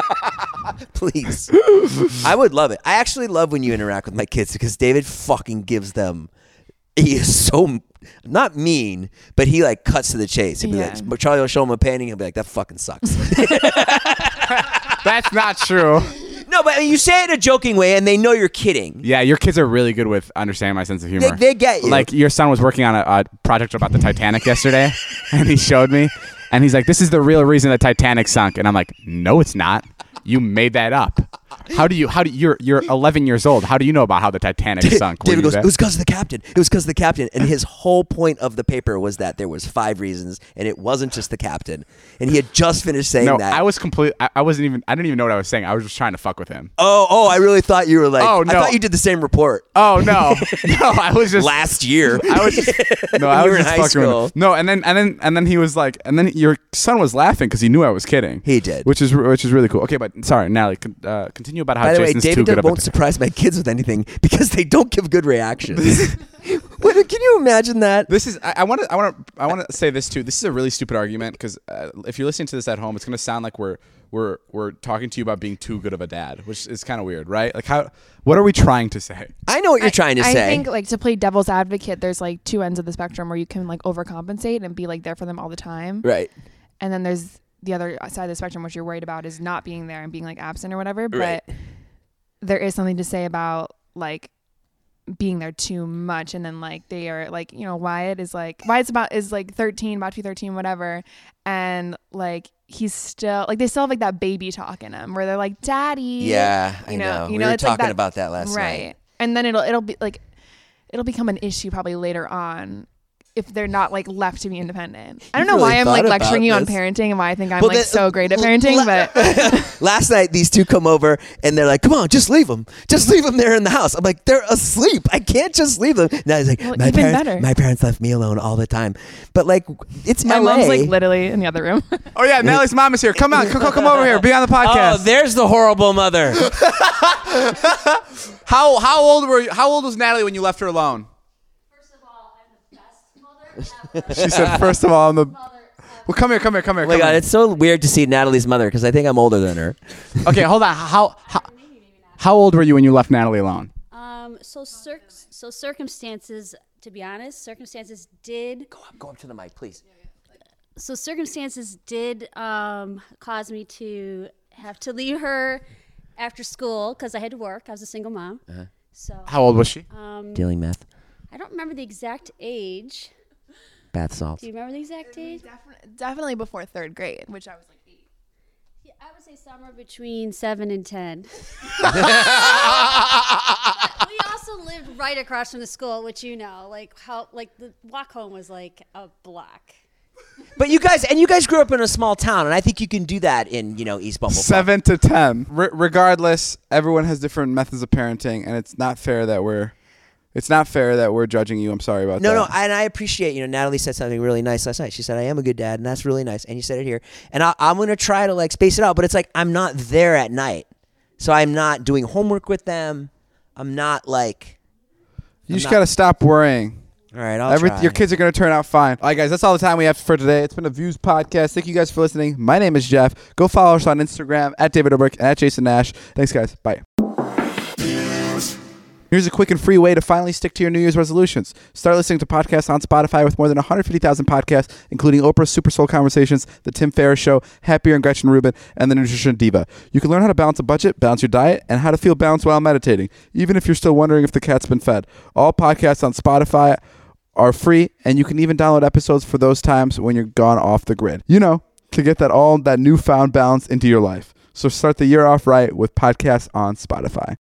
Please. I would love it. I actually love when you interact with my kids because David fucking gives them. He is so not mean, but he like cuts to the chase. He'll be like, Charlie will show him a painting. He'll be like, that fucking sucks. That's not true. No, but I mean, you say it in a joking way, and they know you're kidding. Yeah, your kids are really good with understanding my sense of humor. They get you. Like your son was working on a project about the Titanic yesterday, and he showed me, and he's like, "This is the real reason the Titanic sunk," and I'm like, "No, it's not. You made that up. How do you? You're 11 years old. How do you know about how the Titanic sunk?" David goes, "It was because of the captain. It was because of the captain." And his whole point of the paper was that there was 5 reasons, and it wasn't just the captain. And he had just finished saying that. I was complete. I wasn't even. I didn't even know what I was saying. I was just trying to fuck with him. Oh! I really thought you were like. Oh, no. I thought you did the same report. Oh no, no! I was just last year. I was just no. I You was were in just high fucking with school. him. No, and then he was like, and then your son was laughing because he knew I was kidding. He did. which is really cool. Okay, but sorry, Natalie, continue about how By the way, Jason's too David good of won't a surprise my kids with anything because they don't give good reactions. Can you imagine that? This is I want to say this too. This is a really stupid argument because if you're listening to this at home, it's going to sound like we're talking to you about being too good of a dad, which is kind of weird, right? Like what are we trying to say? I know what you're trying to say. I think like to play devil's advocate, there's like 2 ends of the spectrum where you can like overcompensate and be like there for them all the time. Right. And then there's the other side of the spectrum, which you're worried about is not being there and being like absent or whatever. Right. But there is something to say about like being there too much, and then like they are like, you know, Wyatt's like 13, about to be 13, whatever, and like he's still like, they still have like that baby talk in him where they're like, daddy. Yeah, I know. We were it's like talking that, about that last right. night. And then it'll be like, it'll become an issue probably later on if they're not like left to be independent. I don't know really why I'm like thought about lecturing you on this. parenting and why I think I'm Well, like that- so great at parenting, but Last night, these two come over and they're like, "Come on, just leave them. Just leave them there in the house." I'm like, "They're asleep. I can't just leave them." Now he's like, Well, "My even parents, better. my parents left me alone all the time." But like, it's my LA. mom's like literally in the other room. Oh yeah, Natalie's mom is here. Come on, come over here. Be on the Oh, podcast. there's the horrible mother. How old were you? How old was Natalie when you left her alone? First of all, I'm the best mother ever. She said, first of all, I'm the. Mother ever. Well, come here. Oh my god, it's so weird to see Natalie's mother because I think I'm older than her. Okay, hold on. How old were you when you left Natalie alone? So circumstances, to be honest, circumstances did. Go up to the mic, please. So circumstances did cause me to have to leave her after school because I had to work. I was a single mom. So How old was she? Dealing meth, I don't remember the exact age. bath salts. Do you remember the exact age? Definitely before 3rd grade, which I was like 8. Yeah, I would say somewhere between 7 and 10. We also lived right across from the school, which like the walk home was like a block. But you guys grew up in a small town, and I think you can do that in East Bumble. 7 to 10. Regardless, everyone has different methods of parenting, and it's not fair that we're judging you. I'm sorry about that. No, and I appreciate, Natalie said something really nice last night. She said, "I am a good dad," and that's really nice. And you said it here. And I'm going to try to like space it out, but it's like I'm not there at night. So I'm not doing homework with them. I'm not like... You just got to stop worrying. All right, I'll try. Your kids are going to turn out fine. All right, guys, that's all the time we have for today. It's been a Views podcast. Thank you guys for listening. My name is Jeff. Go follow us on Instagram at David Dobrik and at Jason Nash. Thanks, guys. Bye. Here's a quick and free way to finally stick to your New Year's resolutions. Start listening to podcasts on Spotify with more than 150,000 podcasts, including Oprah's Super Soul Conversations, The Tim Ferriss Show, Happier and Gretchen Rubin, and The Nutrition Diva. You can learn how to balance a budget, balance your diet, and how to feel balanced while meditating, even if you're still wondering if the cat's been fed. All podcasts on Spotify are free, and you can even download episodes for those times when you're gone off the grid. To get that newfound balance into your life. So start the year off right with podcasts on Spotify.